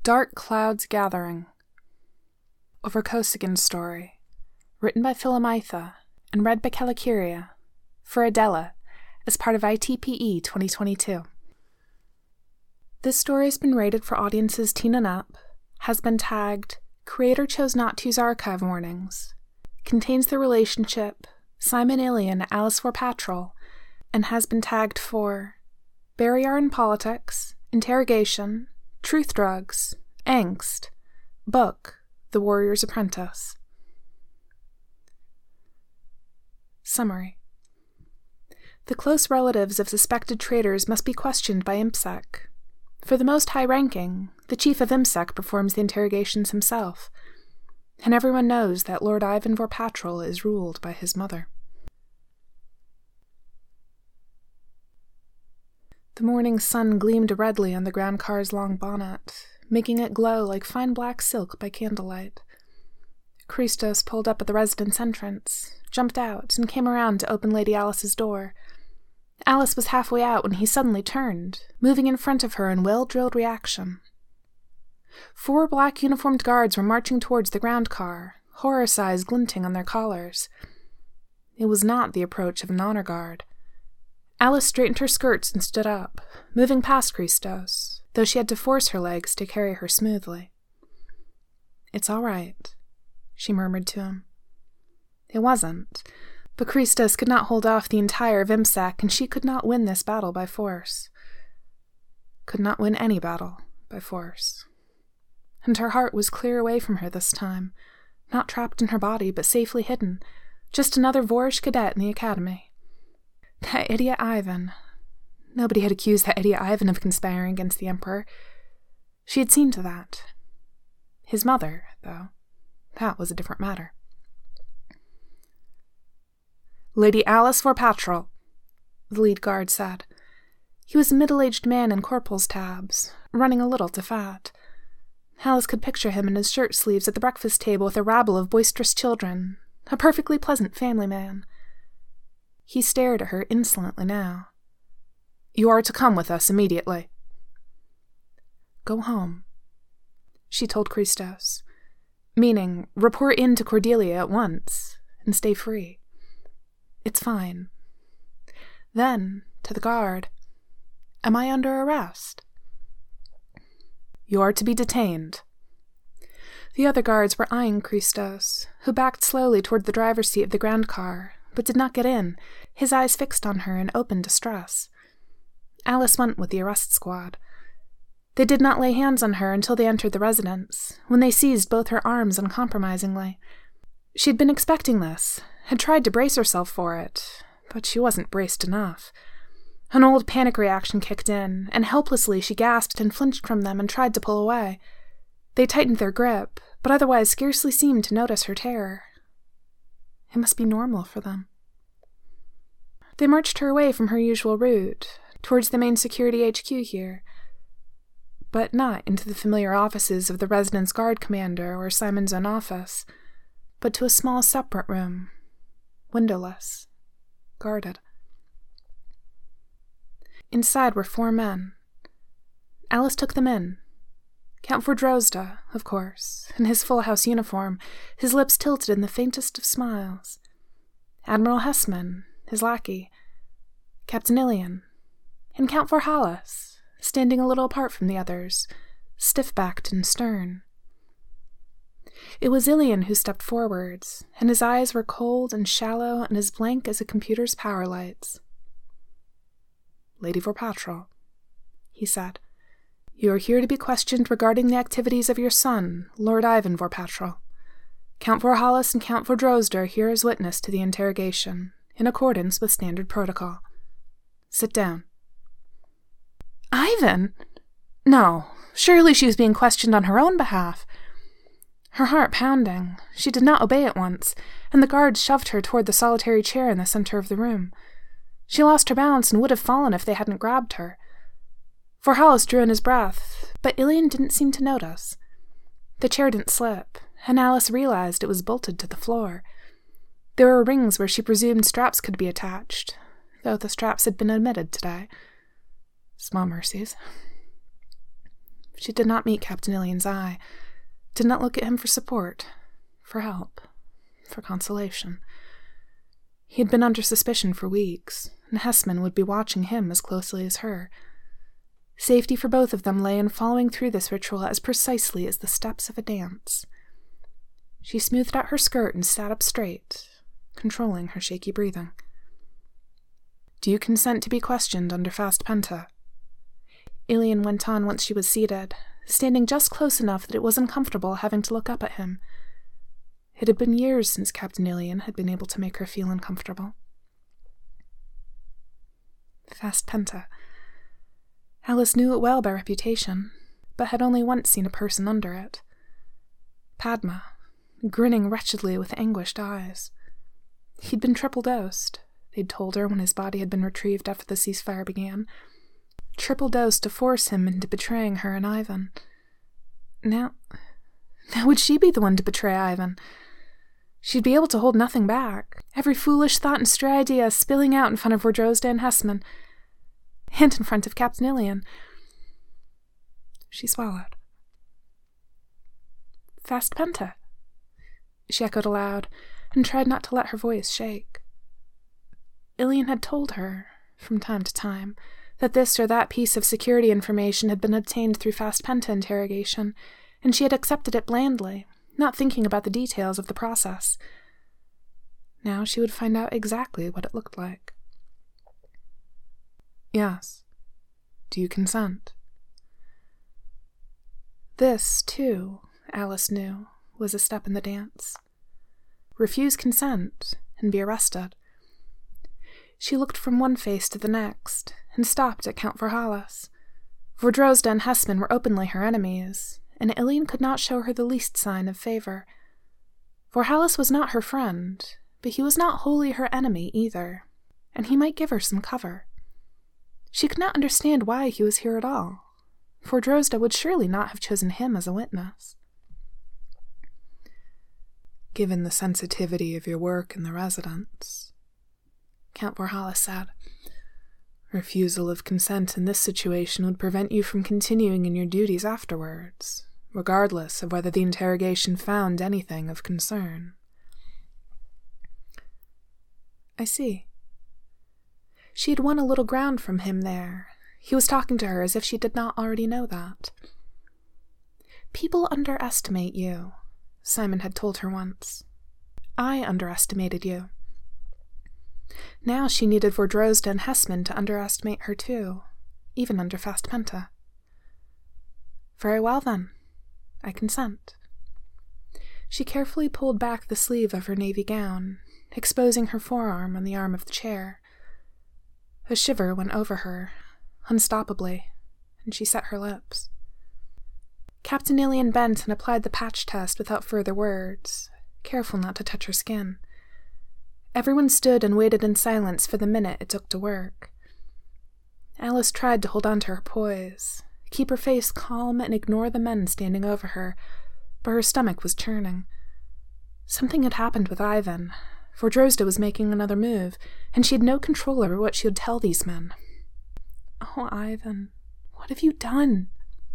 Dark Clouds Gathering. A Vorkosigan story, written by Philomitha and read by Kalakiria for Adela as part of ITPE 2022. This story has been rated for audiences teen and up, has been tagged Creator chose not to use archive warnings, contains the relationship Simon Ilian, Alice Vorpatrol, and has been tagged for Barrier in Politics, Interrogation, Truth Drugs, Angst, Book, The Warrior's Apprentice. Summary. The close relatives of suspected traitors must be questioned by IMSEC. For the most high-ranking, the chief of IMSEC performs the interrogations himself, and everyone knows that Lord Ivan Vorpatrol is ruled by his mother. The morning sun gleamed redly on the ground car's long bonnet, making it glow like fine black silk by candlelight. Christos pulled up at the residence entrance, jumped out, and came around to open Lady Alice's door. Alice was halfway out when he suddenly turned, moving in front of her in well-drilled reaction. 4 black-uniformed guards were marching towards the ground car, horus eyes glinting on their collars. It was not the approach of an honor guard. Alice straightened her skirts and stood up, moving past Christos, though she had to force her legs to carry her smoothly. "It's all right," she murmured to him. It wasn't, but Christos could not hold off the entire of IMSEC, and she could not win this battle by force. Could not win any battle by force. And her heart was clear away from her this time, not trapped in her body, but safely hidden, just another Vorish cadet in the academy. That idiot Ivan. Nobody had accused that idiot Ivan of conspiring against the Emperor. She had seen to that. His mother, though, that was a different matter. "Lady Alice Vorpatrol," the lead guard said. He was a middle-aged man in corporal's tabs, running a little to fat. Alice could picture him in his shirt sleeves at the breakfast table with a rabble of boisterous children, a perfectly pleasant family man. He stared at her insolently now. "You are to come with us immediately." "Go home," she told Christos, meaning report in to Cordelia at once and stay free. "It's fine." Then, to the guard, "Am I under arrest?" "You are to be detained." The other guards were eyeing Christos, who backed slowly toward the driver's seat of the ground car, but did not get in, his eyes fixed on her in open distress. Alice went with the arrest squad. They did not lay hands on her until they entered the residence, when they seized both her arms uncompromisingly. She had been expecting this, had tried to brace herself for it, but she wasn't braced enough. An old panic reaction kicked in, and helplessly she gasped and flinched from them and tried to pull away. They tightened their grip, but otherwise scarcely seemed to notice her terror. It must be normal for them. They marched her away from her usual route, towards the main security HQ here, but not into the familiar offices of the residence guard commander or Simon's own office, but to a small separate room, windowless, guarded. Inside were 4 men. Alice took them in. Count Vordrozda, of course, in his full house uniform, his lips tilted in the faintest of smiles. Admiral Hessman, his lackey, Captain Ilian, and Count Vorhalis, standing a little apart from the others, stiff-backed and stern. It was Ilian who stepped forwards, and his eyes were cold and shallow and as blank as a computer's power lights. "Lady Vorpatrol," he said, "you are here to be questioned regarding the activities of your son, Lord Ivan Vorpatrol. Count Vorhalis and Count Vordrozda are here as witness to the interrogation, in accordance with standard protocol. Sit down." "Ivan? No, surely she was being questioned on her own behalf." Her heart pounding, she did not obey at once, and the guards shoved her toward the solitary chair in the center of the room. She lost her balance and would have fallen if they hadn't grabbed her. Vorhalis drew in his breath, but Ilian didn't seem to notice. The chair didn't slip, and Alice realized it was bolted to the floor. There were rings where she presumed straps could be attached, though the straps had been omitted today. Small mercies. She did not meet Captain Ilian's eye, did not look at him for support, for help, for consolation. He had been under suspicion for weeks, and Hesman would be watching him as closely as her. Safety for both of them lay in following through this ritual as precisely as the steps of a dance. She smoothed out her skirt and sat up straight, controlling her shaky breathing. "Do you consent to be questioned under fast penta?" Ilian went on once she was seated, standing just close enough that it was uncomfortable having to look up at him. It had been years since Captain Ilian had been able to make her feel uncomfortable. Fast penta. Alice knew it well by reputation, but had only once seen a person under it. Padma, grinning wretchedly with anguished eyes. He'd been triple-dosed, they'd told her when his body had been retrieved after the ceasefire began. Triple-dosed to force him into betraying her and Ivan. Now would she be the one to betray Ivan? She'd be able to hold nothing back, every foolish thought and stray idea spilling out in front of Vordrozda and Hesman, and in front of Captain Ilian. She swallowed. "Fast penta," she echoed aloud, and tried not to let her voice shake. Ilian had told her, from time to time, that this or that piece of security information had been obtained through fast penta interrogation, and she had accepted it blandly, not thinking about the details of the process. Now she would find out exactly what it looked like. "Yes. Do you consent?" This, too, Alice knew, was a step in the dance. Refuse consent, and be arrested. She looked from one face to the next, and stopped at Count Verhalis. Vordrozda and Hesman were openly her enemies, and Ilian could not show her the least sign of favor. Verhalis was not her friend, but he was not wholly her enemy either, and he might give her some cover. She could not understand why he was here at all. Vordrozda would surely not have chosen him as a witness. "Given the sensitivity of your work in the residence," Count Verhalis said, "refusal of consent in this situation would prevent you from continuing in your duties afterwards, regardless of whether the interrogation found anything of concern." "I see." She had won a little ground from him there. He was talking to her as if she did not already know that. "People underestimate you," Simon had told her once. "I underestimated you." Now she needed Vordrozda and Hesman to underestimate her too, even under fast penta. "Very well then, I consent." She carefully pulled back the sleeve of her navy gown, exposing her forearm on the arm of the chair. A shiver went over her, unstoppably, and she set her lips. Captain Ilian bent and applied the patch test without further words, careful not to touch her skin. Everyone stood and waited in silence for the minute it took to work. Alice tried to hold on to her poise, keep her face calm and ignore the men standing over her, but her stomach was churning. Something had happened with Ivan. Vordrozda was making another move, and she had no control over what she would tell these men. "Oh, Ivan, what have you done?"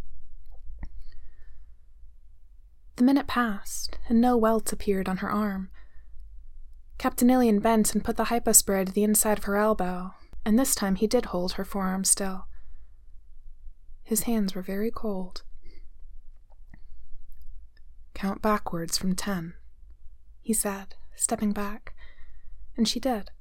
The minute passed, and no welt appeared on her arm. Captain Ilian bent and put the hypospray to the inside of her elbow, and this time he did hold her forearm still. His hands were very cold. "Count backwards from 10, he said, stepping back, and she did.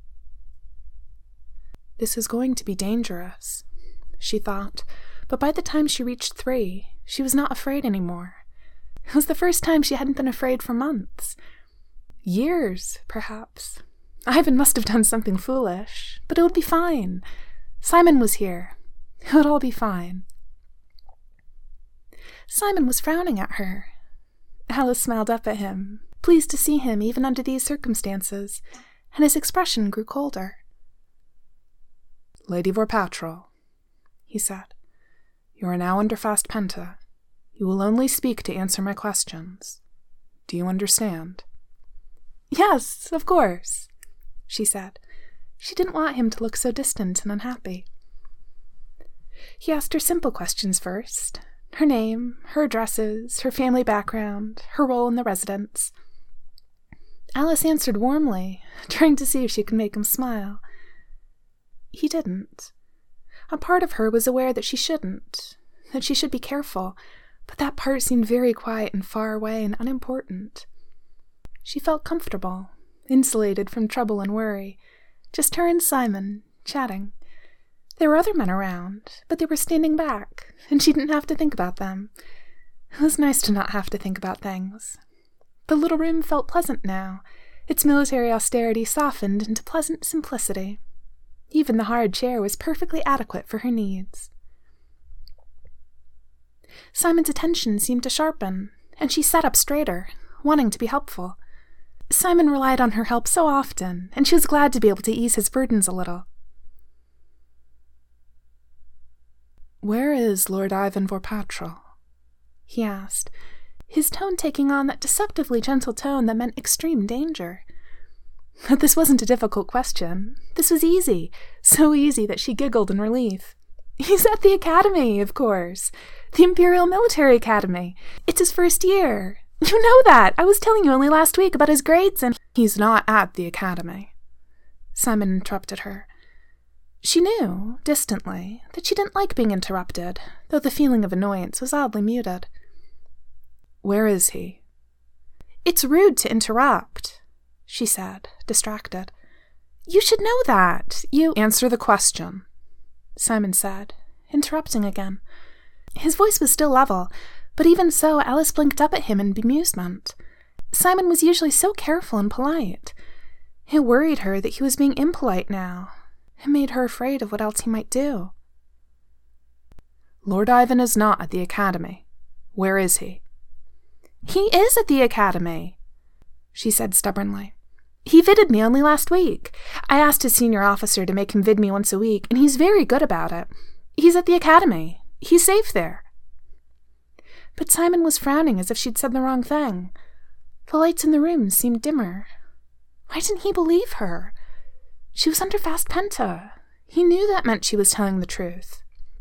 This is going to be dangerous, she thought, but by the time she reached 3, she was not afraid anymore. It was the first time she hadn't been afraid for months. Years, perhaps. Ivan must have done something foolish, but it would be fine. Simon was here. It would all be fine. Simon was frowning at her. Alice smiled up at him, pleased to see him even under these circumstances, and his expression grew colder. "Lady Vorpatrol," he said, "you are now under fast penta. You will only speak to answer my questions. Do you understand?" "Yes, of course," she said. She didn't want him to look so distant and unhappy. He asked her simple questions first. Her name, her addresses, her family background, her role in the residence. Alice answered warmly, trying to see if she could make him smile. He didn't. A part of her was aware that she shouldn't, that she should be careful, but that part seemed very quiet and far away and unimportant. She felt comfortable, insulated from trouble and worry, just her and Simon, chatting. There were other men around, but they were standing back, and she didn't have to think about them. It was nice to not have to think about things. The little room felt pleasant now, its military austerity softened into pleasant simplicity. Even the hard chair was perfectly adequate for her needs. Simon's attention seemed to sharpen, and she sat up straighter, wanting to be helpful. Simon relied on her help so often, and she was glad to be able to ease his burdens a little. "Where is Lord Ivan Vorpatral?" he asked, his tone taking on that deceptively gentle tone that meant extreme danger. But this wasn't a difficult question. This was easy, so easy that she giggled in relief. He's at the academy, of course. The Imperial Military Academy. It's his first year. You know that. I was telling you only last week about his grades and— "He's not at the academy," Simon interrupted her. She knew, distantly, that she didn't like being interrupted, though the feeling of annoyance was oddly muted. "Where is he?" "It's rude to interrupt," she said, distracted. "You should know that. You—" "Answer the question," Simon said, interrupting again. His voice was still level, but even so Alice blinked up at him in bemusement. Simon was usually so careful and polite. It worried her that he was being impolite now. It made her afraid of what else he might do. "Lord Ivan is not at the academy. Where is he?" "He is at the academy," she said stubbornly. "He vided me only last week. I asked his senior officer to make him vid me once a week, and he's very good about it. He's at the academy. He's safe there." But Simon was frowning as if she'd said the wrong thing. The lights in the room seemed dimmer. Why didn't he believe her? She was under fast penta. He knew that meant she was telling the truth.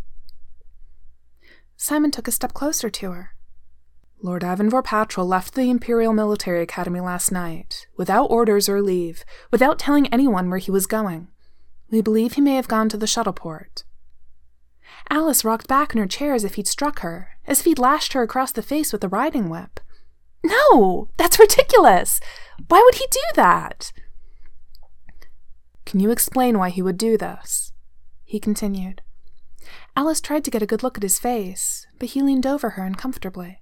Simon took a step closer to her. "Lord Ivan Vorpatral left the Imperial Military Academy last night, without orders or leave, without telling anyone where he was going. We believe he may have gone to the shuttleport." Alice rocked back in her chair as if he'd struck her, as if he'd lashed her across the face with a riding whip. "No! That's ridiculous! Why would he do that?" "Can you explain why he would do this?" he continued. Alice tried to get a good look at his face, but he leaned over her uncomfortably.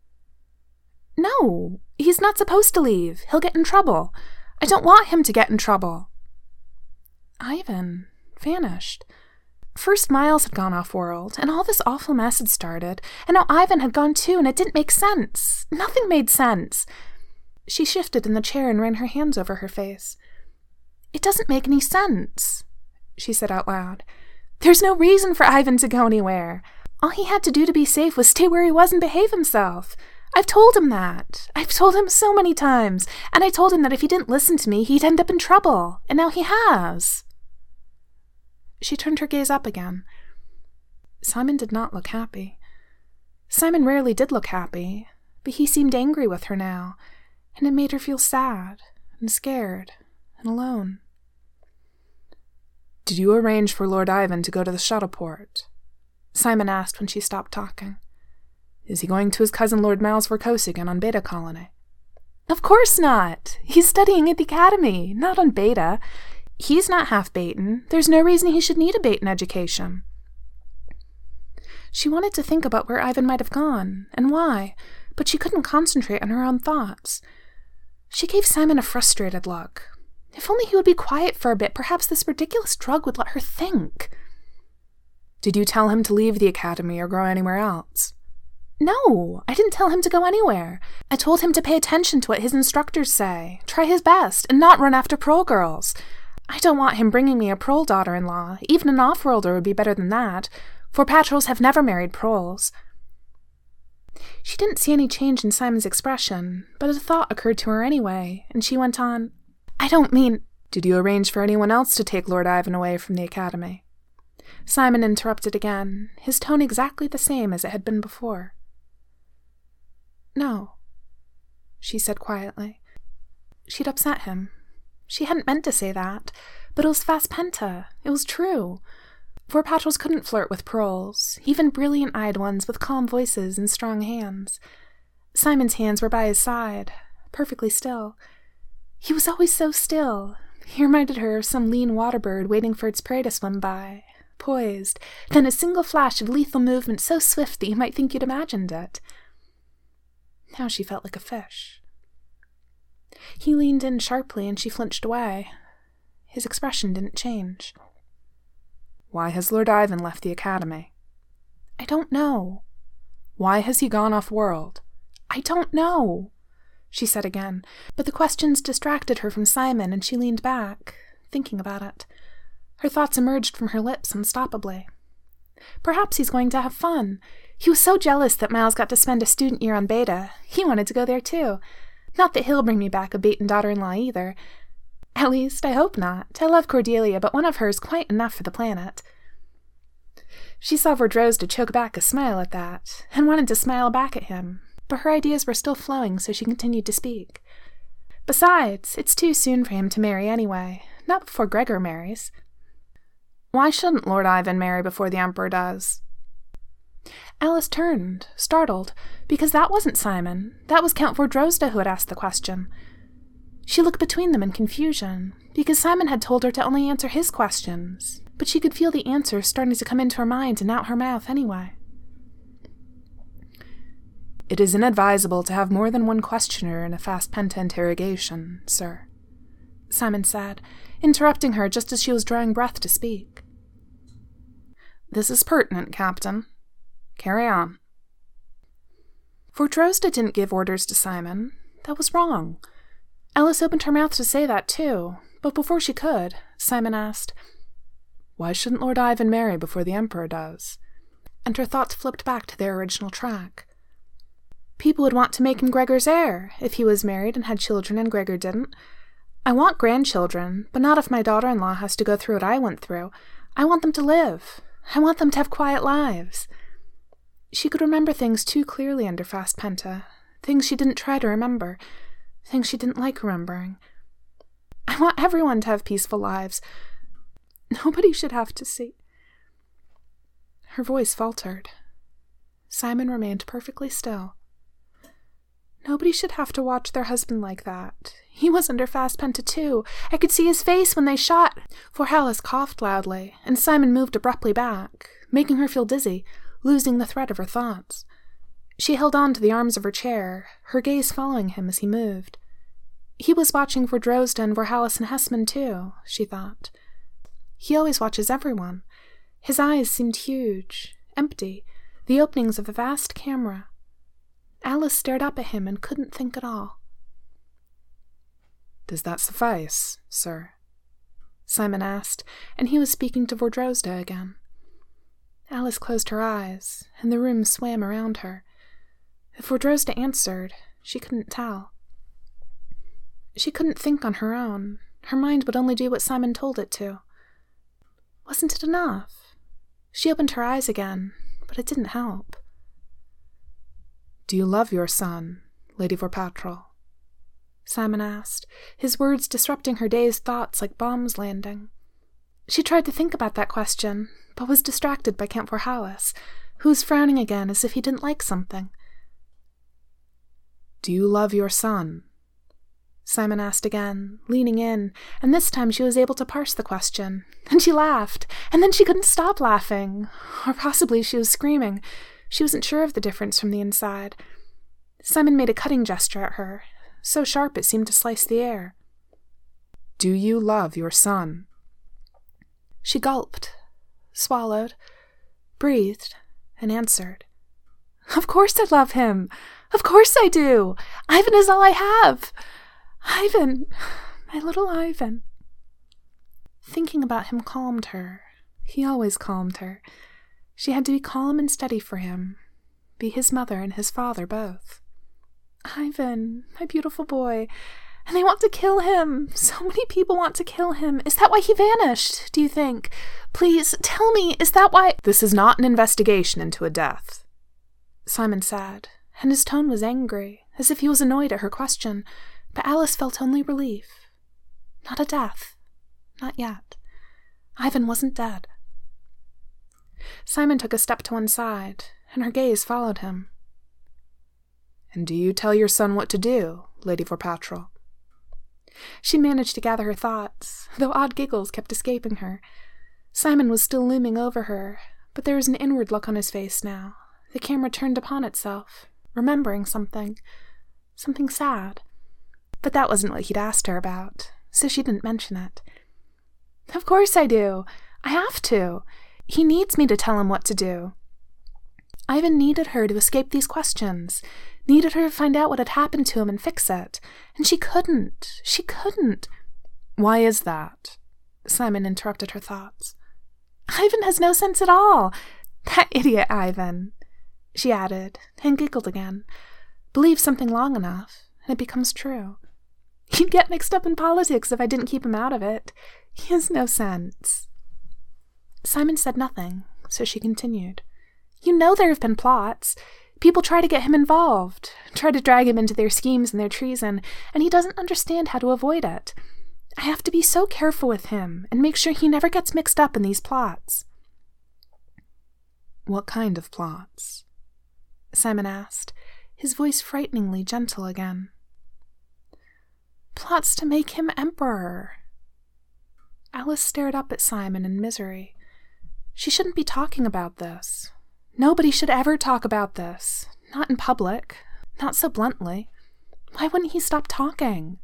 "No, he's not supposed to leave. He'll get in trouble. I don't want him to get in trouble." Ivan vanished. First Miles had gone off-world, and all this awful mess had started, and now Ivan had gone too, and it didn't make sense. Nothing made sense. She shifted in the chair and ran her hands over her face. "It doesn't make any sense," she said out loud. "There's no reason for Ivan to go anywhere. All he had to do to be safe was stay where he was and behave himself. I've told him that. I've told him so many times, and I told him that if he didn't listen to me, he'd end up in trouble, and now he has." She turned her gaze up again. Simon did not look happy. Simon rarely did look happy, but he seemed angry with her now, and it made her feel sad and scared and alone. "Did you arrange for Lord Ivan to go to the shuttleport?" Simon asked when she stopped talking. "Is he going to his cousin Lord Miles Vorkosigan on Beta Colony?" "Of course not. He's studying at the academy, not on Beta. He's not half Baton. There's no reason he should need a Baton education." She wanted to think about where Ivan might have gone, and why, but she couldn't concentrate on her own thoughts. She gave Simon a frustrated look. If only he would be quiet for a bit, perhaps this ridiculous drug would let her think. "Did you tell him to leave the academy or go anywhere else?" "No, I didn't tell him to go anywhere. I told him to pay attention to what his instructors say, try his best, and not run after prole girls. I don't want him bringing me a prole daughter-in-law. Even an off-worlder would be better than that, for patrols have never married proles." She didn't see any change in Simon's expression, but a thought occurred to her anyway, and she went on, "I don't mean—" "Did you arrange for anyone else to take Lord Ivan away from the academy?" Simon interrupted again, his tone exactly the same as it had been before. "No," she said quietly. She'd upset him. She hadn't meant to say that, but it was Fast Penta. It was true. Vorpatrals couldn't flirt with proles, even brilliant-eyed ones with calm voices and strong hands. Simon's hands were by his side, perfectly still. He was always so still. He reminded her of some lean water bird waiting for its prey to swim by, poised, then a single flash of lethal movement so swift that you might think you'd imagined it. Now she felt like a fish. He leaned in sharply and she flinched away. His expression didn't change. "Why has Lord Ivan left the academy?" "I don't know." "Why has he gone off-world?" "I don't know," she said again, but the questions distracted her from Simon and she leaned back, thinking about it. Her thoughts emerged from her lips unstoppably. Perhaps he's going to have fun. He was so jealous that Miles got to spend a student year on Beta. He wanted to go there too. Not that he'll bring me back a Baton daughter-in-law either. At least, I hope not. I love Cordelia, but one of her is quite enough for the planet. She saw Vordrosda choke back a smile at that, and wanted to smile back at him, but her ideas were still flowing, so she continued to speak. Besides, it's too soon for him to marry anyway, not before Gregor marries. Why shouldn't Lord Ivan marry before the Emperor does? Alice turned, startled, because that wasn't Simon. That was Count Vordrosda who had asked the question. She looked between them in confusion, because Simon had told her to only answer his questions, but she could feel the answers starting to come into her mind and out her mouth anyway. It is inadvisable to have more than one questioner in a Fast Penta interrogation, sir, Simon said, interrupting her just as she was drawing breath to speak. This is pertinent, Captain. Carry on. Vordrosda didn't give orders to Simon. That was wrong. Alice opened her mouth to say that too, but before she could, Simon asked, "Why shouldn't Lord Ivan marry before the Emperor does?" And her thoughts flipped back to their original track. People would want to make him Gregor's heir, if he was married and had children and Gregor didn't. I want grandchildren, but not if my daughter-in-law has to go through what I went through. I want them to live. I want them to have quiet lives. She could remember things too clearly under Fast Penta, things she didn't try to remember, things she didn't like remembering. I want everyone to have peaceful lives. Nobody should have to see. Her voice faltered. Simon remained perfectly still. Nobody should have to watch their husband like that. He was under Fast Penta too. I could see his face when they shot. Vorhalis coughed loudly, and Simon moved abruptly back, making her feel dizzy, losing the thread of her thoughts. She held on to the arms of her chair, her gaze following him as he moved. He was watching Vordrosda and Vorhalis and Hessman too, she thought. He always watches everyone. His eyes seemed huge, empty, the openings of a vast camera. Alice stared up at him and couldn't think at all. "Does that suffice, sir?" Simon asked, and he was speaking to Vordrosda again. Alice closed her eyes, and the room swam around her. If Vordrosda answered, she couldn't tell. She couldn't think on her own. Her mind would only do what Simon told it to. Wasn't it enough? She opened her eyes again, but it didn't help. "Do you love your son, Lady Vorpatral?" Simon asked, his words disrupting her dazed thoughts like bombs landing. She tried to think about that question, but was distracted by Count Vorhalis, who was frowning again as if he didn't like something. "Do you love your son?" Simon asked again, leaning in, and this time she was able to parse the question. And she laughed, and then she couldn't stop laughing. Or possibly she was screaming. She wasn't sure of the difference from the inside. Simon made a cutting gesture at her, so sharp it seemed to slice the air. "Do you love your son?" She gulped, swallowed, breathed, and answered. "Of course I love him. Of course I do. Ivan is all I have. Ivan, my little Ivan." Thinking about him calmed her. He always calmed her. She had to be calm and steady for him, be his mother and his father both. "Ivan, my beautiful boy, And they want to kill him. So many people want to kill him. Is that why he vanished, do you think? Please, tell me, is that why— This is not an investigation into a death, Simon said, and his tone was angry, as if he was annoyed at her question, but Alice felt only relief. Not a death. Not yet. Ivan wasn't dead. Simon took a step to one side, and her gaze followed him. And do you tell your son what to do, Lady Vorpatrol? She managed to gather her thoughts, though odd giggles kept escaping her. Simon was still looming over her, but there was an inward look on his face now. The camera turned upon itself, remembering something. Something sad. But that wasn't what he'd asked her about, so she didn't mention it. Of course I do. I have to. He needs me to tell him what to do. Ivan needed her to escape these questions, needed her to find out what had happened to him and fix it, and she couldn't. She couldn't. Why is that? Simon interrupted her thoughts. Ivan has no sense at all. That idiot Ivan, she added, and giggled again. Believes something long enough, and it becomes true. He'd get mixed up in politics if I didn't keep him out of it. He has no sense. Simon said nothing, so she continued. You know there have been plots. People try to get him involved, try to drag him into their schemes and their treason, and he doesn't understand how to avoid it. I have to be so careful with him and make sure he never gets mixed up in these plots. What kind of plots? Simon asked, his voice frighteningly gentle again. Plots to make him emperor. Alice stared up at Simon in misery. She shouldn't be talking about this. Nobody should ever talk about this. Not in public. Not so bluntly. Why wouldn't he stop talking?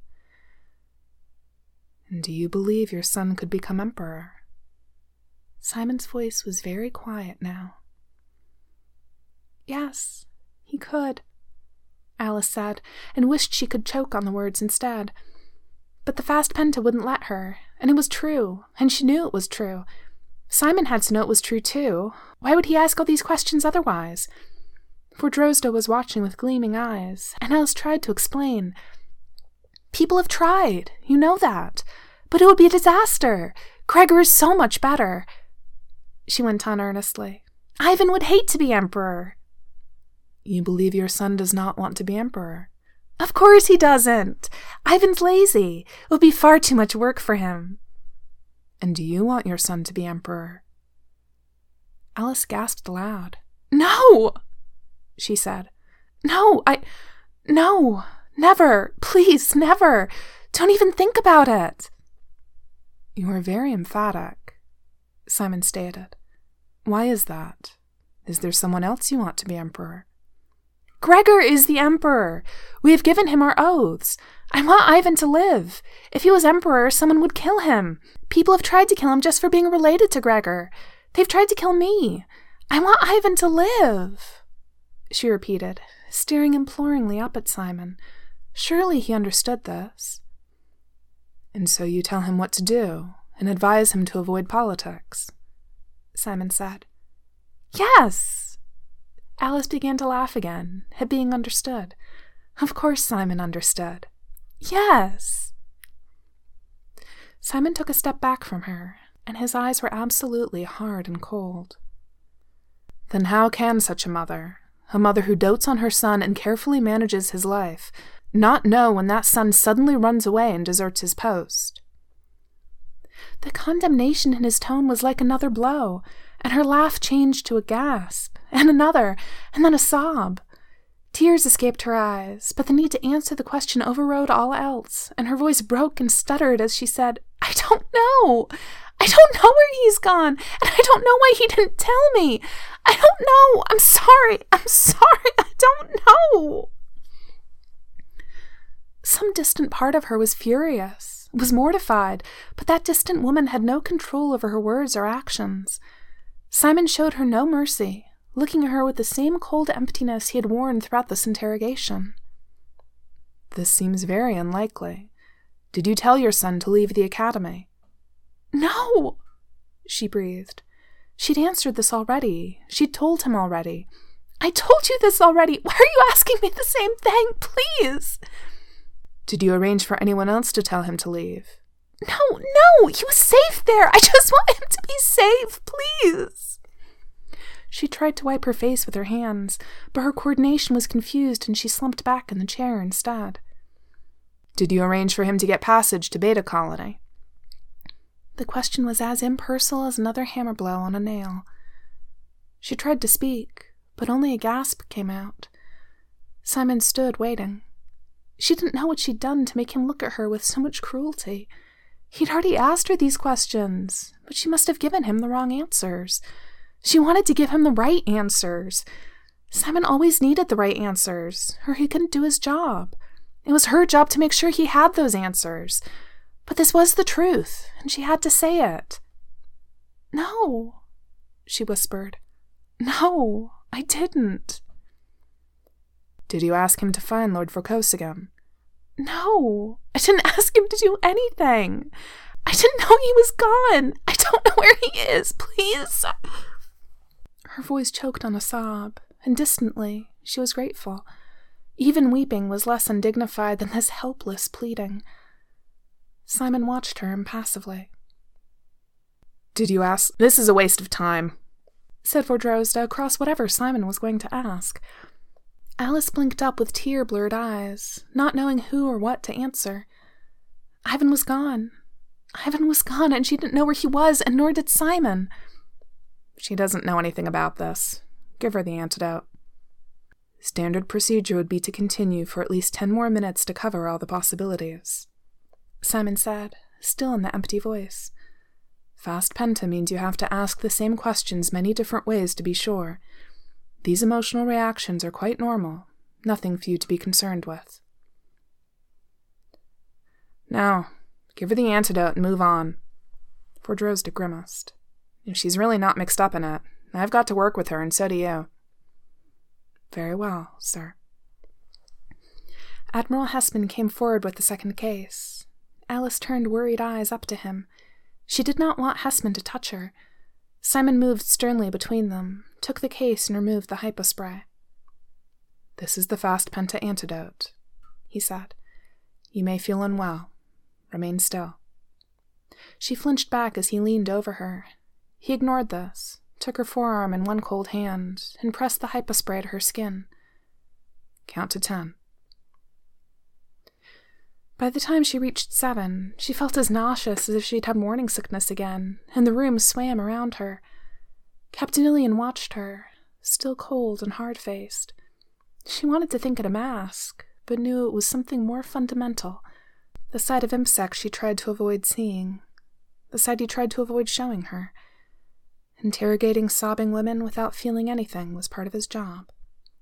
And do you believe your son could become emperor? Simon's voice was very quiet now. Yes, he could, Alice said, and wished she could choke on the words instead. But the fast Penta wouldn't let her, and it was true, and she knew it was true. Simon had to know it was true, too. Why would he ask all these questions otherwise? For Drozda was watching with gleaming eyes, and Alice tried to explain. People have tried, you know that. But it would be a disaster. Gregor is so much better. She went on earnestly. Ivan would hate to be emperor. You believe your son does not want to be emperor? Of course he doesn't. Ivan's lazy. It would be far too much work for him. And do you want your son to be emperor? Alice gasped aloud. No, she said. No, never. Please, never. Don't even think about it. You are very emphatic, Simon stated. Why is that? Is there someone else you want to be emperor? Gregor is the emperor. We have given him our oaths. I want Ivan to live. If he was emperor, someone would kill him. People have tried to kill him just for being related to Gregor. They've tried to kill me. I want Ivan to live, she repeated, staring imploringly up at Simon. Surely he understood this. And so you tell him what to do, and advise him to avoid politics, Simon said. Yes. Alice began to laugh again, at being understood. Of course Simon understood. Yes. Simon took a step back from her, and his eyes were absolutely hard and cold. Then how can such a mother who dotes on her son and carefully manages his life, not know when that son suddenly runs away and deserts his post? The condemnation in his tone was like another blow, and her laugh changed to a gasp, and another, and then a sob. Tears escaped her eyes, but the need to answer the question overrode all else, and her voice broke and stuttered as she said, I don't know. I don't know where he's gone, and I don't know why he didn't tell me. I don't know. I'm sorry. I don't know. Some distant part of her was furious, was mortified, but that distant woman had no control over her words or actions. Simon showed her no mercy, looking at her with the same cold emptiness he had worn throughout this interrogation. This seems very unlikely. Did you tell your son to leave the academy? No, she breathed. She'd answered this already. She'd told him already. I told you this already. Why are you asking me the same thing? Please. Did you arrange for anyone else to tell him to leave? No, he was safe there. I just want him to be safe, please. She tried to wipe her face with her hands, but her coordination was confused and she slumped back in the chair instead. Did you arrange for him to get passage to Beta Colony? The question was as impersonal as another hammer blow on a nail. She tried to speak, but only a gasp came out. Simon stood waiting. She didn't know what she'd done to make him look at her with so much cruelty. He'd already asked her these questions, but she must have given him the wrong answers. She wanted to give him the right answers. Simon always needed the right answers, or he couldn't do his job. It was her job to make sure he had those answers. But this was the truth, and she had to say it. "No," she whispered. "No, I didn't." Did you ask him to find Lord Vorkosigan? No, I didn't ask him to do anything. I didn't know he was gone. I don't know where he is, please. Her voice choked on a sob, and distantly, she was grateful. Even weeping was less undignified than this helpless pleading. Simon watched her impassively. Did you ask? This is a waste of time, said Vordrozda across whatever Simon was going to ask. Alice blinked up with tear-blurred eyes, not knowing who or what to answer. Ivan was gone. Ivan was gone, and she didn't know where he was, and nor did Simon. She doesn't know anything about this. Give her the antidote. Standard procedure would be to continue for at least 10 more minutes to cover all the possibilities, Simon said, still in the empty voice. Fast penta means you have to ask the same questions many different ways to be sure. These emotional reactions are quite normal, nothing for you to be concerned with. Now, give her the antidote and move on. Vordrozda grimaced. If she's really not mixed up in it, I've got to work with her, and so do you. Very well, sir. Admiral Hespen came forward with the second case. Alice turned worried eyes up to him. She did not want Hespen to touch her. Simon moved sternly between them, took the case and removed the hypospray. This is the fast penta antidote, he said. You may feel unwell. Remain still. She flinched back as he leaned over her. He ignored this, took her forearm in one cold hand, and pressed the hypospray to her skin. Count to 10. By the time she reached 7, she felt as nauseous as if she'd had morning sickness again, and the room swam around her. Captain Ilian watched her, still cold and hard-faced. She wanted to think it a mask, but knew it was something more fundamental. The side of IMSEC she tried to avoid seeing. The side he tried to avoid showing her. Interrogating sobbing women without feeling anything was part of his job.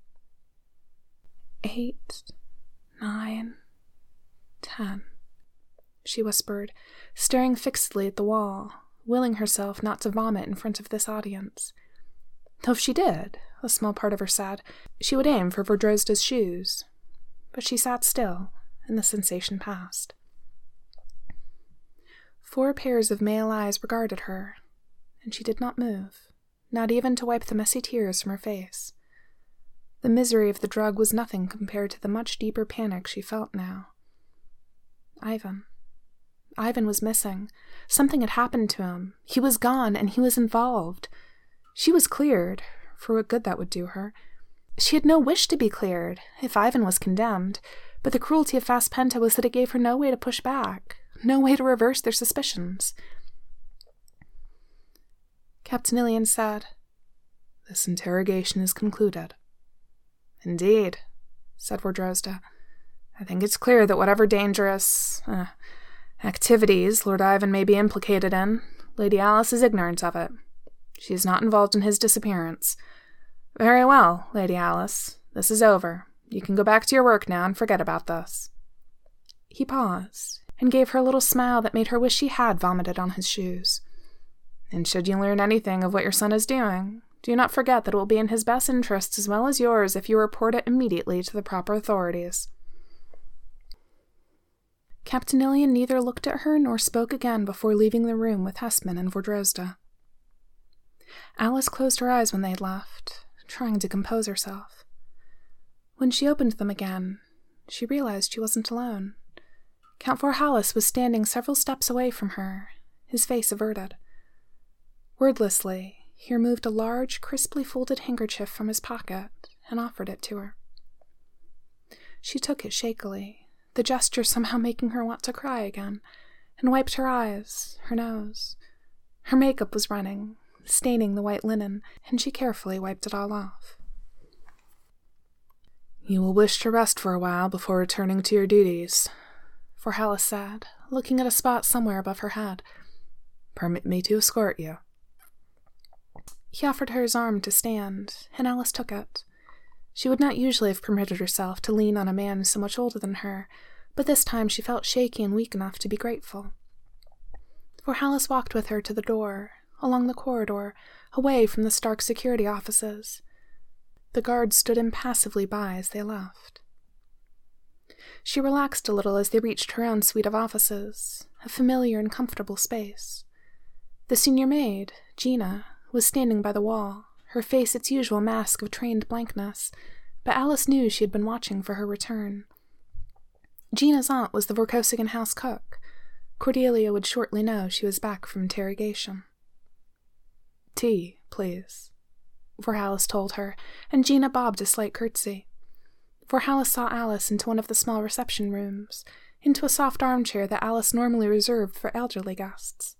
8, 9, 10, she whispered, staring fixedly at the wall, willing herself not to vomit in front of this audience. Though if she did, a small part of her said, she would aim for Vordrozda's shoes. But she sat still, and the sensation passed. 4 pairs of male eyes regarded her, and she did not move, not even to wipe the messy tears from her face. The misery of the drug was nothing compared to the much deeper panic she felt now. Ivan was missing. Something had happened to him. He was gone, and he was involved. She was cleared, for what good that would do her. She had no wish to be cleared, if Ivan was condemned, but the cruelty of Fast Penta was that it gave her no way to push back, no way to reverse their suspicions. Captain Ilian said, This interrogation is concluded. Indeed, said Vordrozda. I think it's clear that whatever dangerous activities Lord Ivan may be implicated in, Lady Alice is ignorant of it. She is not involved in his disappearance. Very well, Lady Alice. This is over. You can go back to your work now and forget about this. He paused, and gave her a little smile that made her wish she had vomited on his shoes. And should you learn anything of what your son is doing, do not forget that it will be in his best interests as well as yours if you report it immediately to the proper authorities. Captain Ilian neither looked at her nor spoke again before leaving the room with Hespen and Vordrozda. Alice closed her eyes when they had left, trying to compose herself. When she opened them again, she realized she wasn't alone. Count Vorhalis was standing several steps away from her, his face averted. Wordlessly, he removed a large, crisply folded handkerchief from his pocket and offered it to her. She took it shakily, the gesture somehow making her want to cry again, and wiped her eyes, her nose. Her makeup was running, staining the white linen, and she carefully wiped it all off. "You will wish to rest for a while before returning to your duties," Vorhalis said, looking at a spot somewhere above her head. "Permit me to escort you." He offered her his arm to stand, and Alice took it. She would not usually have permitted herself to lean on a man so much older than her, but this time she felt shaky and weak enough to be grateful. Vorhalis walked with her to the door, along the corridor, away from the Stark security offices. The guards stood impassively by as they left. She relaxed a little as they reached her own suite of offices, a familiar and comfortable space. The senior maid, Gina, was standing by the wall, her face its usual mask of trained blankness, but Alice knew she had been watching for her return. Gina's aunt was the Vorkosigan house cook. Cordelia would shortly know she was back from interrogation. "Tea, please," Vorhalis told her, and Gina bobbed a slight curtsy. Vorhalis saw Alice into one of the small reception rooms, into a soft armchair that Alice normally reserved for elderly guests.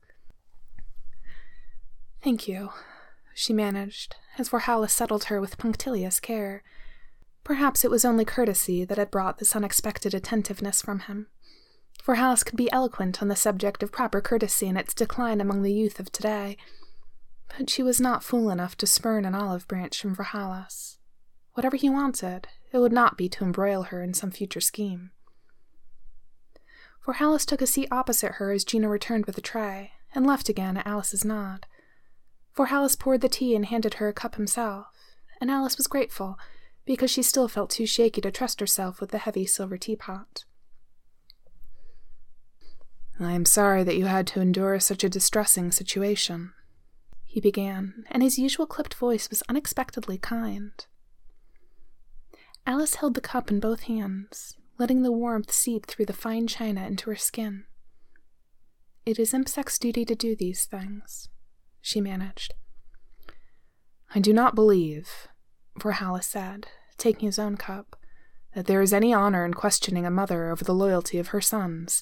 "Thank you," she managed, as Vorhalis settled her with punctilious care. Perhaps it was only courtesy that had brought this unexpected attentiveness from him. Vorhalis could be eloquent on the subject of proper courtesy and its decline among the youth of today, but she was not fool enough to spurn an olive branch from Vorhalis. Whatever he wanted, it would not be to embroil her in some future scheme. Vorhalis took a seat opposite her as Gina returned with a tray, and left again at Alice's nod. Vorhalis poured the tea and handed her a cup himself, and Alice was grateful, because she still felt too shaky to trust herself with the heavy silver teapot. "I am sorry that you had to endure such a distressing situation," he began, and his usual clipped voice was unexpectedly kind. Alice held the cup in both hands, letting the warmth seep through the fine china into her skin. "It is IMSEC's duty to do these things," she managed. "I do not believe," Vorhalis said, taking his own cup, "that there is any honor in questioning a mother over the loyalty of her sons."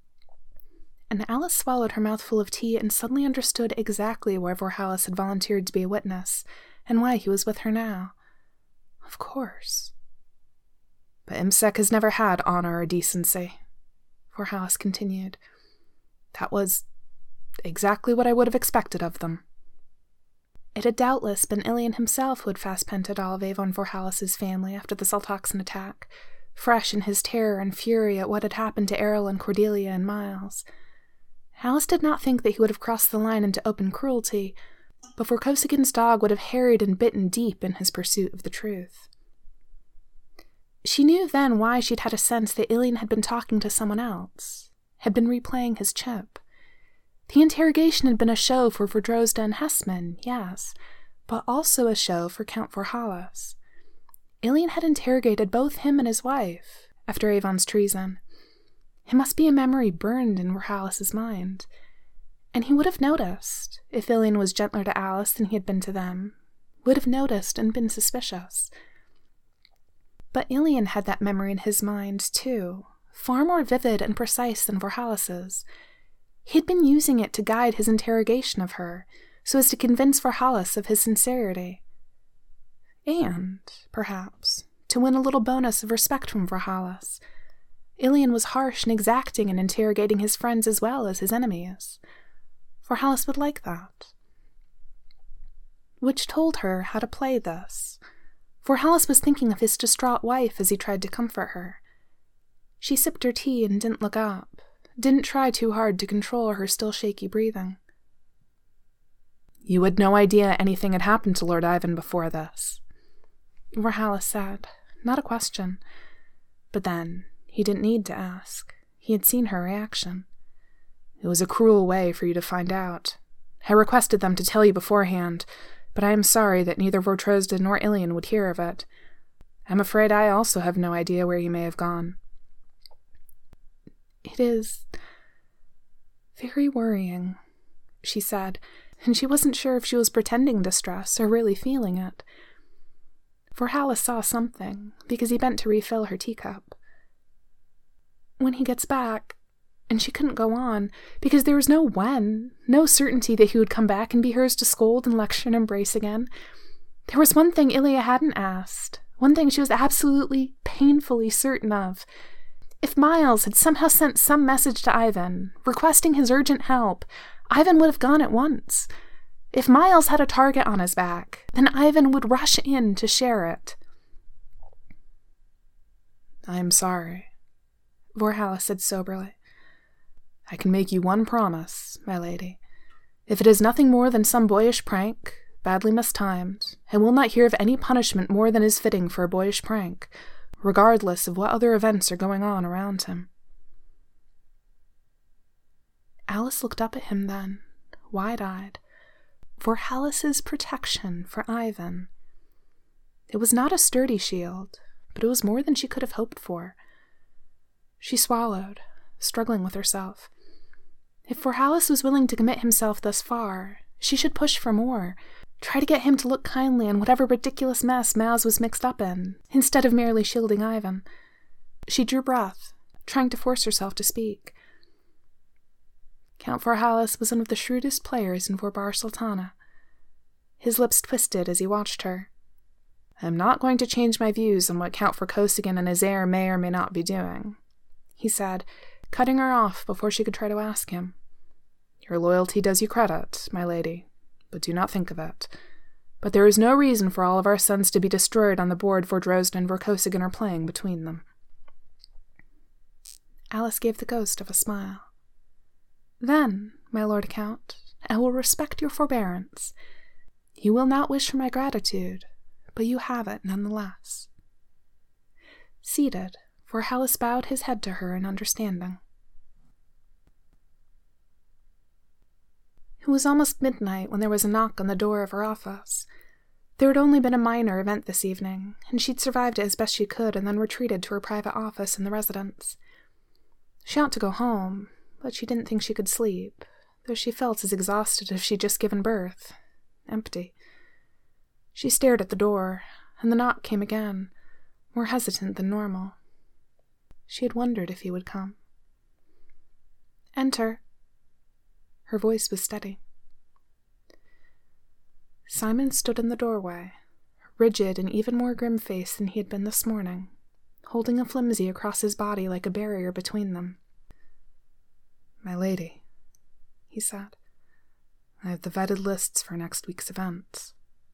And Alice swallowed her mouthful of tea and suddenly understood exactly why Vorhalis had volunteered to be a witness, and why he was with her now. Of course. "But IMSEC has never had honor or decency," Vorhalis continued. "That was exactly what I would have expected of them." It had doubtless been Ilian himself who had fast-painted Olive on Vorhalis's family after the Saltoxan attack, fresh in his terror and fury at what had happened to Errol and Cordelia and Miles. Alice did not think that he would have crossed the line into open cruelty, but Vorkosigan's dog would have harried and bitten deep in his pursuit of the truth. She knew then why she'd had a sense that Ilian had been talking to someone else, had been replaying his chip. The interrogation had been a show for Verdrozda and Hessman, yes, but also a show for Count Vorhalis. Ilian had interrogated both him and his wife after Avon's treason. It must be a memory burned in Vorhalis's mind, and he would have noticed, if Ilian was gentler to Alice than he had been to them, would have noticed and been suspicious. But Ilian had that memory in his mind, too, far more vivid and precise than Vorhalis's. He had been using it to guide his interrogation of her, so as to convince Vorhalis of his sincerity. And, perhaps, to win a little bonus of respect from Vorhalis. Ilian was harsh and exacting in interrogating his friends as well as his enemies. Vorhalis would like that. Which told her how to play this. Vorhalis was thinking of his distraught wife as he tried to comfort her. She sipped her tea and didn't look up, didn't try too hard to control her still shaky breathing. "You had no idea anything had happened to Lord Ivan before this?" Vorhalis said, not a question. But then, he didn't need to ask. He had seen her reaction. "It was a cruel way for you to find out. I requested them to tell you beforehand, but I am sorry that neither Verdrozda nor Ilian would hear of it. I'm afraid I also have no idea where you may have gone." It is very worrying, she said, and she wasn't sure if she was pretending distress or really feeling it. Vorhalis saw something, because he bent to refill her teacup. When he gets back, and she couldn't go on, because there was no when, no certainty that he would come back and be hers to scold and lecture and embrace again. There was one thing Ilya hadn't asked, one thing she was absolutely, painfully certain of. If Miles had somehow sent some message to Ivan, requesting his urgent help, Ivan would have gone at once. If Miles had a target on his back, then Ivan would rush in to share it. I am sorry, Vorhalis said soberly. I can make you one promise, my lady. If it is nothing more than some boyish prank, badly mistimed, I will not hear of any punishment more than is fitting for a boyish prank, regardless of what other events are going on around him. Alice looked up at him then, wide-eyed. Vorhalis's protection for Ivan. It was not a sturdy shield, but it was more than she could have hoped for. She swallowed, struggling with herself. If Vorhalis was willing to commit himself thus far, she should push for more, try to get him to look kindly on whatever ridiculous mess Maz was mixed up in, instead of merely shielding Ivan. She drew breath, trying to force herself to speak. Count Vorhalis was one of the shrewdest players in Vorbar Sultana. His lips twisted as he watched her. I am not going to change my views on what Count Vorkosigan and his heir may or may not be doing, he said, cutting her off before she could try to ask him. Your loyalty does you credit, my lady, but do not think of it. But there is no reason for all of our sons to be destroyed on the board Vordrosd and Vorkosigan are playing between them. Alice gave the ghost of a smile. Then, my Lord Count, I will respect your forbearance. You will not wish for my gratitude, but you have it nonetheless. Seated, Vorhalis bowed his head to her in understanding. It was almost midnight when there was a knock on the door of her office. There had only been a minor event this evening, and she'd survived it as best she could and then retreated to her private office in the residence. She ought to go home, but she didn't think she could sleep, though she felt as exhausted as she'd just given birth. Empty. She stared at the door, and the knock came again, more hesitant than normal. She had wondered if he would come. Enter. Her voice was steady. Simon stood in the doorway, rigid and even more grim-faced than he had been this morning, holding a flimsy across his body like a barrier between them. My lady, he said, I have the vetted lists for next week's events.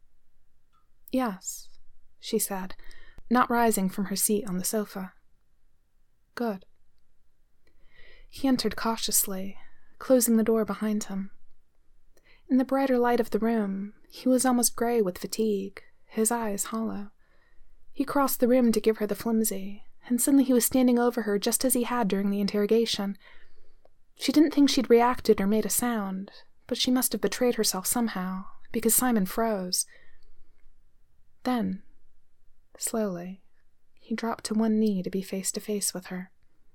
Yes, she said, not rising from her seat on the sofa. Good. He entered cautiously, closing the door behind him. In the brighter light of the room, he was almost gray with fatigue, his eyes hollow. He crossed the room to give her the flimsy, and suddenly he was standing over her just as he had during the interrogation. She didn't think she'd reacted or made a sound, but she must have betrayed herself somehow, because Simon froze. Then, slowly, he dropped to one knee to be face to face with her.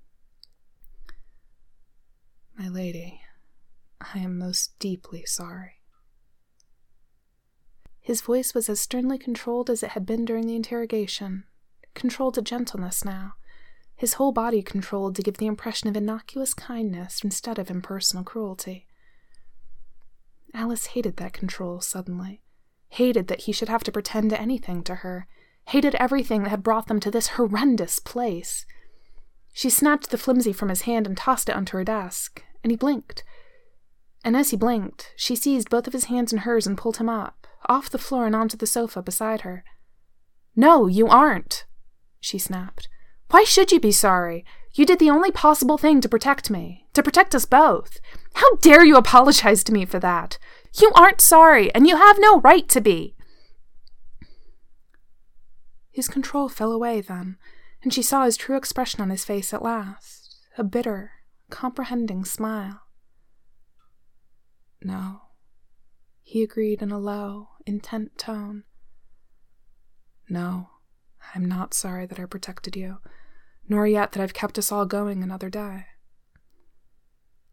My lady, I am most deeply sorry. His voice was as sternly controlled as it had been during the interrogation, controlled to gentleness now, his whole body controlled to give the impression of innocuous kindness instead of impersonal cruelty. Alice hated that control suddenly, hated that he should have to pretend anything to her, hated everything that had brought them to this horrendous place. She snatched the flimsy from his hand and tossed it onto her desk, and he blinked. And as he blinked, she seized both of his hands in hers and pulled him up, off the floor and onto the sofa beside her. "No, you aren't," she snapped. "Why should you be sorry? You did the only possible thing to protect me, to protect us both. How dare you apologize to me for that? You aren't sorry, and you have no right to be." His control fell away then, and she saw his true expression on his face at last, a bitter, comprehending smile. "No," he agreed in a low, intent tone. "No, I'm not sorry that I protected you, nor yet that I've kept us all going another day.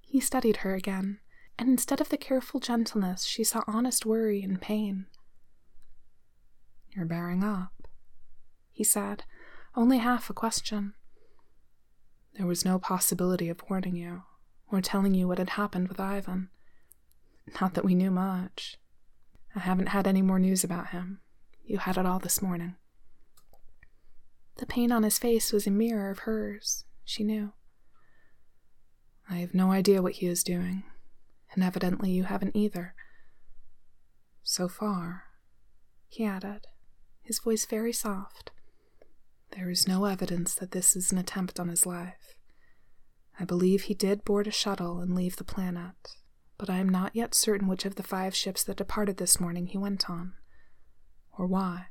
He studied her again, and instead of the careful gentleness, she saw honest worry and pain. "You're bearing up," he said, only half a question. "There was no possibility of warning you, or telling you what had happened with Ivan. Not that we knew much. I haven't had any more news about him. You had it all this morning." The pain on his face was a mirror of hers, she knew. "I have no idea what he is doing, and evidently you haven't either. So far," he added, his voice very soft, "there is no evidence that this is an attempt on his life. I believe he did board a shuttle and leave the planet, but I am not yet certain which of the 5 ships that departed this morning he went on, or why."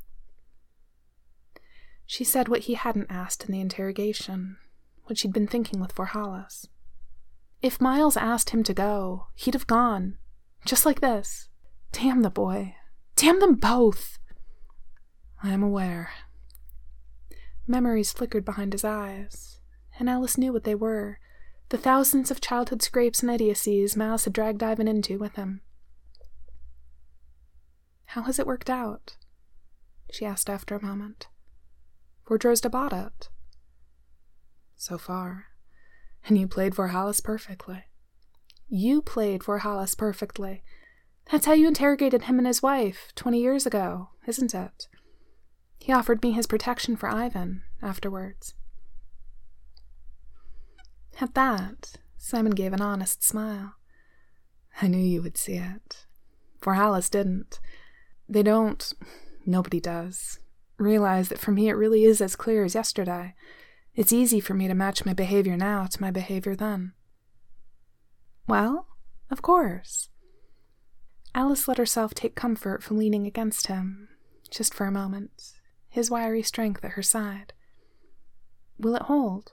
She said what he hadn't asked in the interrogation, what she'd been thinking with Vorhalas. If Miles asked him to go, he'd have gone, just like this. Damn the boy. Damn them both! "I am aware." Memories flickered behind his eyes, and Alice knew what they were, the thousands of childhood scrapes and idiocies Miles had dragged Ivan into with him. "How has it worked out?" she asked after a moment. "Vordrozda bought it." "So far. And you played Vorhalas perfectly." "You played Vorhalas perfectly. That's how you interrogated him and his wife 20 years ago, isn't it? He offered me his protection for Ivan afterwards." At that, Simon gave an honest smile. "I knew you would see it. Vorhalas didn't. They don't, nobody does, realize that for me it really is as clear as yesterday. It's easy for me to match my behavior now to my behavior then." "Well, of course." Alice let herself take comfort from leaning against him, just for a moment, his wiry strength at her side. "Will it hold?"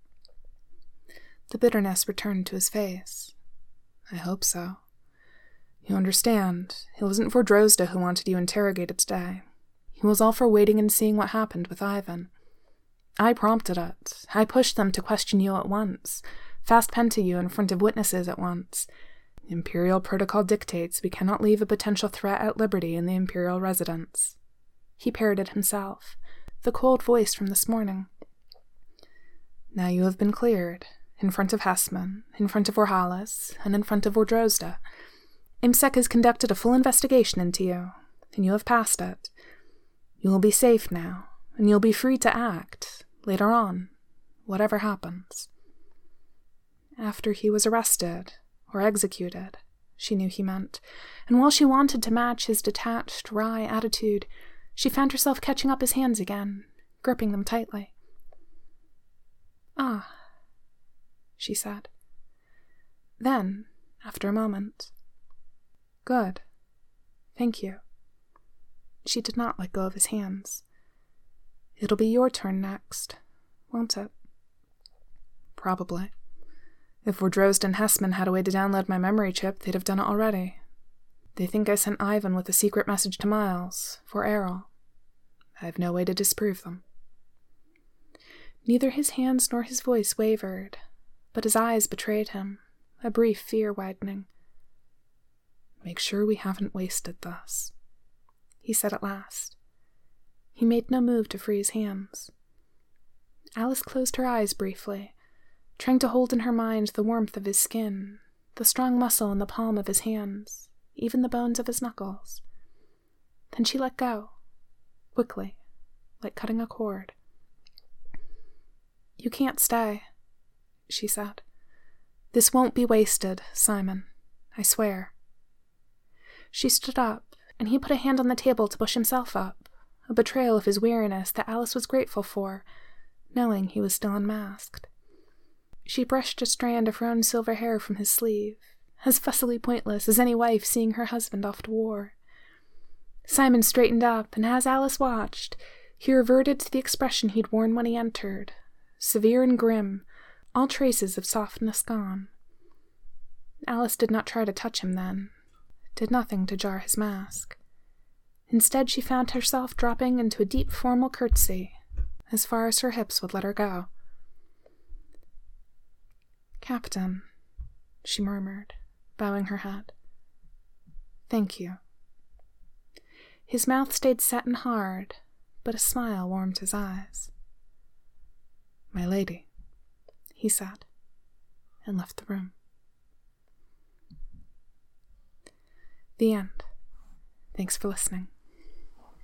The bitterness returned to his face. "I hope so. You understand, it wasn't Vordrozda who wanted you interrogated today. He was all for waiting and seeing what happened with Ivan. I prompted it. I pushed them to question you at once, fast pen to you in front of witnesses at once. Imperial protocol dictates we cannot leave a potential threat at liberty in the Imperial residence." He parroted himself, the cold voice from this morning. "Now you have been cleared, in front of Hessman, in front of Vorhalas, and in front of Vordrozda. IMSEC has conducted a full investigation into you, and you have passed it. You will be safe now, and you'll be free to act, later on, whatever happens." After he was arrested, or executed, she knew he meant, and while she wanted to match his detached, wry attitude, she found herself catching up his hands again, gripping them tightly. "Ah," she said. Then, after a moment, "Good. Thank you." She did not let go of his hands. "It'll be your turn next, won't it?" "Probably. If Vordrozda and Hessman had a way to download my memory chip, they'd have done it already. They think I sent Ivan with a secret message to Miles, for Errol. I have no way to disprove them." Neither his hands nor his voice wavered, but his eyes betrayed him, a brief fear widening. "Make sure we haven't wasted this," he said at last. He made no move to free his hands. Alice closed her eyes briefly, trying to hold in her mind the warmth of his skin, the strong muscle in the palm of his hands, even the bones of his knuckles. Then she let go, quickly, like cutting a cord. "You can't stay," she said. "This won't be wasted, Simon. I swear." She stood up, and he put a hand on the table to push himself up, a betrayal of his weariness that Alice was grateful for, knowing he was still unmasked. She brushed a strand of her own silver hair from his sleeve, as fussily pointless as any wife seeing her husband off to war. Simon straightened up, and as Alice watched, he reverted to the expression he'd worn when he entered, severe and grim, all traces of softness gone. Alice did not try to touch him then, did nothing to jar his mask. Instead, she found herself dropping into a deep formal curtsy, as far as her hips would let her go. "Captain," she murmured, bowing her head. Thank you. His mouth stayed set and hard, but a smile warmed his eyes. My lady, he said, and left the room. The end. Thanks for listening.